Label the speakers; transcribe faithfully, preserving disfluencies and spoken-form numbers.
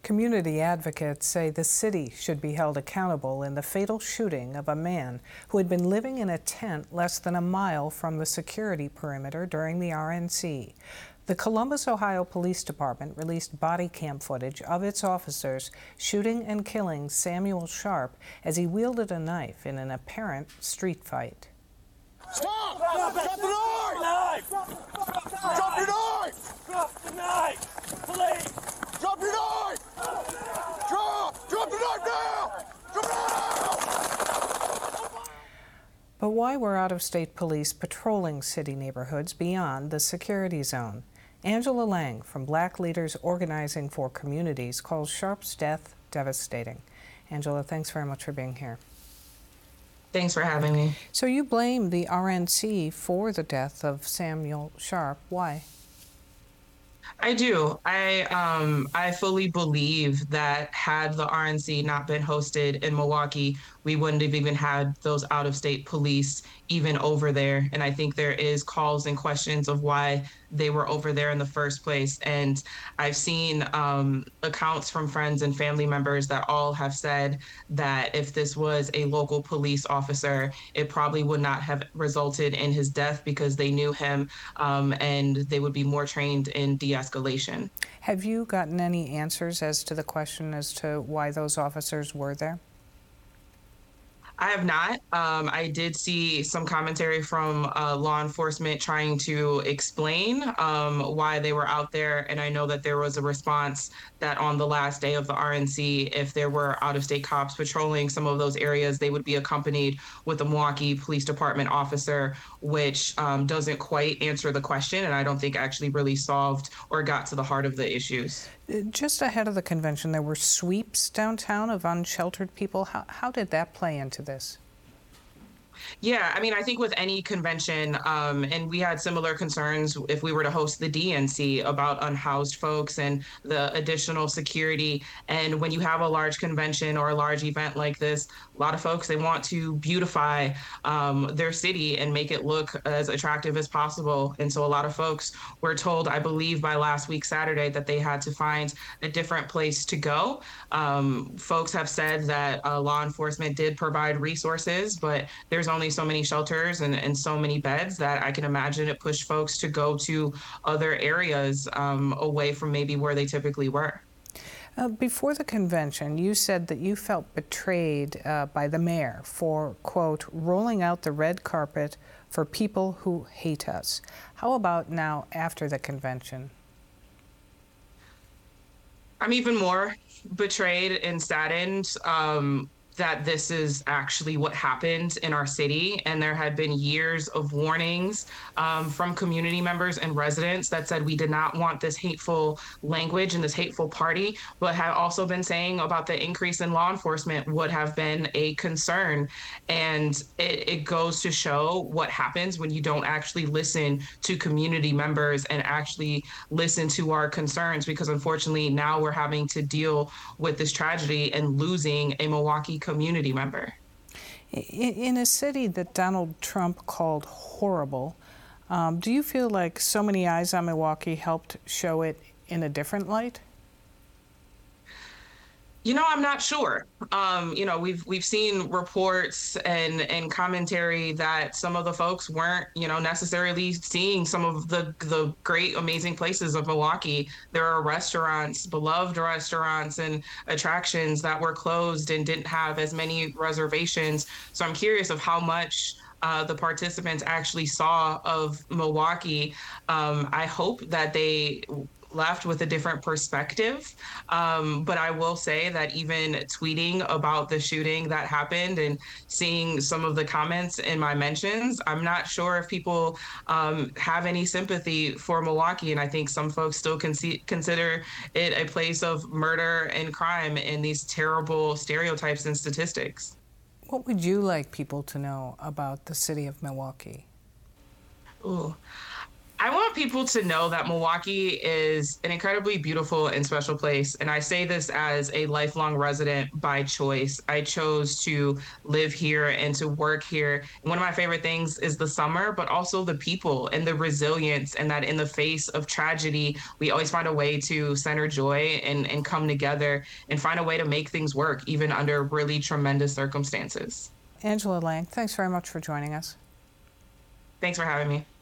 Speaker 1: Community advocates say the city should be held accountable in the fatal shooting of a man who had been living in a tent less than a mile from the security perimeter during the R N C. The Columbus, Ohio Police Department released body cam footage of its officers shooting and killing Samuel Sharp as he wielded a knife in an apparent street fight.
Speaker 2: Stop! Drop the knife! Drop your knife!
Speaker 3: Drop the knife! Please!
Speaker 2: Drop your knife! Drop! Drop the knife now! Drop it now!
Speaker 1: But why were out-of-state police patrolling city neighborhoods beyond the security zone? Angela Lang from Black Leaders Organizing for Communities calls Sharp's death devastating. Angela, thanks very much for being here.
Speaker 4: Thanks for having me.
Speaker 1: So you blame the R N C for the death of Samuel Sharp. Why?
Speaker 4: I do. I um, I fully believe that had the R N C not been hosted in Milwaukee, we wouldn't have even had those out-of-state police even over there. And I think there is calls and questions of why they were over there in the first place. And I've seen um, accounts from friends and family members that all have said that if this was a local police officer, it probably would not have resulted in his death because they knew him um, and they would be more trained in de-escalation.
Speaker 1: Have you gotten any answers as to the question as to why those officers were there?
Speaker 4: I have not. Um, I did see some commentary from uh, law enforcement trying to explain um, why they were out there. And I know that there was a response that on the last day of the R N C, if there were out-of-state cops patrolling some of those areas, they would be accompanied with a Milwaukee Police Department officer, which um, doesn't quite answer the question. And I don't think actually really solved or got to the heart of the issues.
Speaker 1: Just ahead of the convention, there were sweeps downtown of unsheltered people. How, how did that play into this?
Speaker 4: Yeah, I mean, I think with any convention, um, and we had similar concerns if we were to host the D N C about unhoused folks and the additional security. And when you have a large convention or a large event like this, a lot of folks, they want to beautify um, their city and make it look as attractive as possible. And so a lot of folks were told, I believe by last week, Saturday, that they had to find a different place to go. Um, folks have said that uh, law enforcement did provide resources, but there's only so many shelters and, and so many beds that I can imagine it pushed folks to go to other areas um, away from maybe where they typically were.
Speaker 1: Uh, before the convention, you said that you felt betrayed uh, by the mayor for, quote, rolling out the red carpet for people who hate us. How about now after the convention?
Speaker 4: I'm even more betrayed and saddened um, that this is actually what happened in our city. And there had been years of warnings um, from community members and residents that said we did not want this hateful language and this hateful party, but have also been saying about the increase in law enforcement would have been a concern. And it, it goes to show what happens when you don't actually listen to community members and actually listen to our concerns, because unfortunately now we're having to deal with this tragedy and losing a Milwaukee community member.
Speaker 1: In a city that Donald Trump called horrible, um, do you feel like So Many Eyes on Milwaukee helped show it in a different light?
Speaker 4: You know, I'm not sure. Um, you know, we've we've seen reports and and commentary that some of the folks weren't, you know, necessarily seeing some of the the great, amazing places of Milwaukee. There are restaurants, beloved restaurants and attractions that were closed and didn't have as many reservations. So I'm curious of how much Uh, the participants actually saw of Milwaukee. Um, I hope that they left with a different perspective. Um, but I will say that even tweeting about the shooting that happened and seeing some of the comments in my mentions, I'm not sure if people um, have any sympathy for Milwaukee. And I think some folks still con- consider it a place of murder and crime and these terrible stereotypes and statistics.
Speaker 1: What would you like people to know about the city of Milwaukee?
Speaker 4: Ooh. I want people to know that Milwaukee is an incredibly beautiful and special place. And I say this as a lifelong resident by choice. I chose to live here and to work here. And one of my favorite things is the summer, but also the people and the resilience, and that in the face of tragedy, we always find a way to center joy and, and come together and find a way to make things work, even under really tremendous circumstances.
Speaker 1: Angela Lang, thanks very much for joining us.
Speaker 4: Thanks for having me.